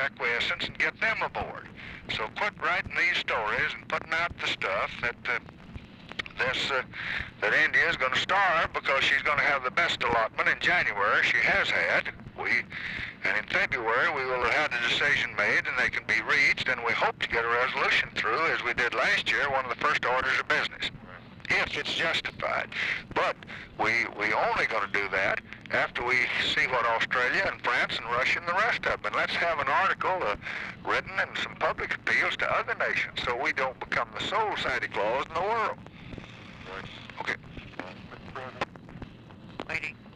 acquiescence and get them aboard. So quit writing these stories and putting out the stuff that that India is going to starve because she's going to have the best allotment in January. She has had. And in February we will have had a decision made and they can be reached, and we hope to get a resolution through, as we did last year, one of the first orders of business, if it's justified. But we only going to do that after we see what Australia and France and Russia and the rest of them. And let's have an article written and some public appeals to other nations so we don't become the sole Santa Claus in the world. Okay. Waiting.